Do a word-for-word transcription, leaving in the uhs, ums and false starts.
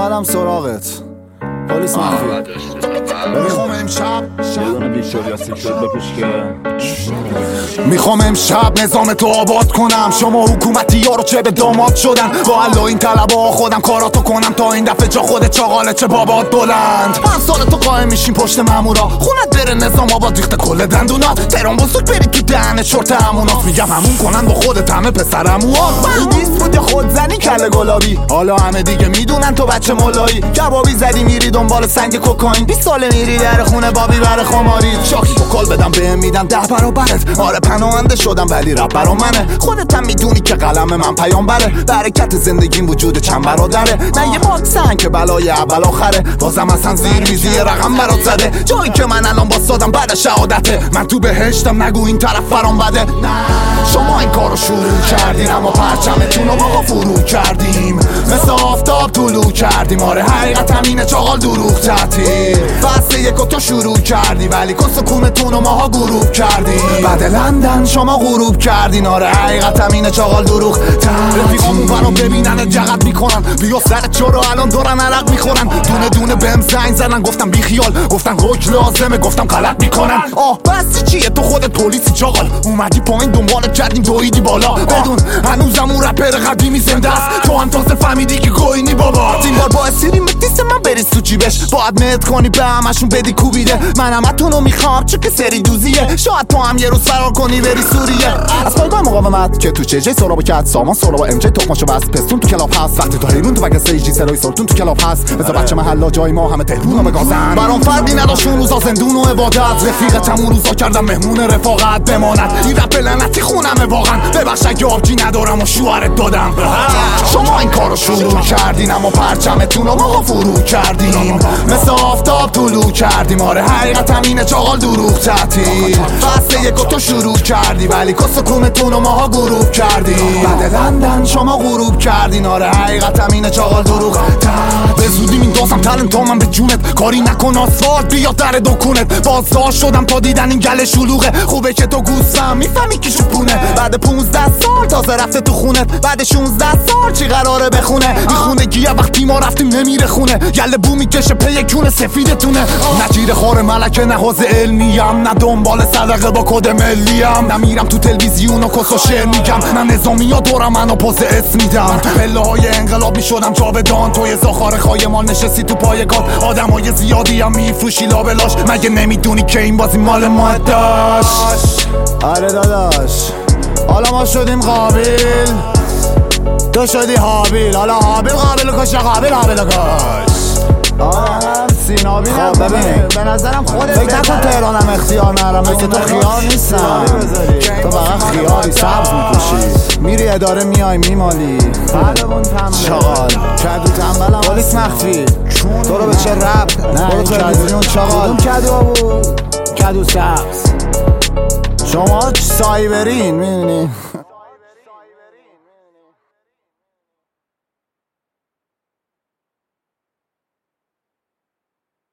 اومدم سراغت پلیس مخفی. میخوام امشب میخوام امشب نظام تو آباد کنم. شما حکومتی ها رو چه به داماد شدن، با الله این طلبا خودم کاراتو کنم تا این دفعه جا خود چاقاله چه بابات بلند. من سال تو قایم میشیم پشت مامورا، خونت بره نظام آباد ریخته کل دندونا. تهران بزرگ برید تو دهن چرت همونات، میگم همون کنن با خودت همه پسرموها. من بیست بود خود زنی کله گلابی، حالا همه دیگه میدونن تو بچه مولایی. کبابی زدی میری دنبال سنگ کوکائین، بیست ساله میری در خونه بابی بر خماری. شاکی تو کال بدم بهم میدم ده برابرت. آره پناهنده شدم ولی رپ برا منه، خودت هم میدونی که قلم من پیامبره. برکت زندگیم وجود چند برادره، نه یه باکسن که بلای اول آخره. بازم اصلا زیر میزی رقم برات زده، جایی که من الان باستادم بعد شهادته. من تو بهشتم نگو این طرف فرام بده. نه شما این کارو شروع کردین، اما پرچمتون رو ما فرو کردیم. مثل آفتاب طلوع کردیم. آره حقیقت همینه چاقال دروغ تعطیل. فصل یکو تو شروع کردی ولی کس کونتون رو ماها غروب کردیم. بعد لندن شما غروب کردین. آره حقیقت همینه چاقال دروغ تعطیل. رفیقامون برام ببینن جغت میکنن، بیا سرت چرا الان دارن عرق میخورن. دونه دونه بهم زنگ زدن گفتم بی خیال، گفتن روک لازمه گفتم غلط میکنن. آه بس چیه تو خودت پلیسی چاقال، اومدی پایین دنبالت کردیم دویدی بالا. بدون هنوزم اون رپر قدیمی زنده است، تو هم تازه فهمیدی که گوینی بابا. این بار با اسیری متیس من بریز تو جیبش، باید مهد کنی به همشون بدی کوبیده. من همتونو میخوام چه که سری دوزیه، شاید تو هم یه روز فرار کنی بری سوریه. از پایگاه مقاومت که تو چجه سرابو کرد سامان سرابو ام جی تخماشو بس پستون تو کلاب هست. وقتی تو حیرون تو بگه سیجی سرای سلطون تو کلاب هست. بذار بچه محلا جای ما همه تهرون هم گازن. برام فرقی نداشت اون روزا زندون و عبادت، رفیقتم اون روزا کردم مهمون رفاقت بماند. این رپ لعنتی خونمه واقعا، ببخش اگه آبجی ندارم و شوهرت دادم. شما این کارو شروع کردین اما پرچمتون رو ما فرو کردیم. مثل آفتاب طلوع کردیم. آره حقیقت همینه چاقال دروغ تعطیل. فصل یکو تو شروع کردی ولی کس کونتون رو ماها غروب کردیم. بعد لندن شما غروب کردین. آره حقیقت همینه چاقال دروغ تعطیل. به زودی این داستم تلنت تا من به جونت، کاری نکن آسفالت بیا در دکونت. بازداشت شدم تا دیدن این گل شلوغه، خوبه که تو گوستم میفهمی کی شپونه. بعد پونزده سال تازه رفته تو خونت، بعد شونزده سال چی قراره بخونه. این خونگیه وقتی ما رفتیم نمیره خونه، گله بو میکشه پی کونه سفیدتونه. نجیر خار ملکه نه حوزه علمیم، نه دنبال صدقه با کد ملیم. نمیرم تو تلویزیون و کس و شعر میگم، نه نظامی ها دورم منو پوز اسم میدم. تو پله های انقلاب میشدم جاودان، توی زاخار خایمان نشستی تو پایگاه. آدم های زیادی هم میفروشی لابلاش، مگه نمیدونی که این بازی مال ما داشت. آره داداش حالا ما شدیم قابل، تو شدی حابیل. حالا حابیل قابل کشه، قابل حابیل کش. آره سینابی خب ببین به نظرم خودت فکر نکن تهرانم اختیار نرم، مثل تو خیار نیستم. تو فقط خیاری سبز میپوشی، میری اداره میای میمالی. چاقال کدو تنبلم پلیس مخفی، تو رو به چه رب برو تلویزیون چاقال. کدو بود کدو سبز، شما سایبرین میدونی.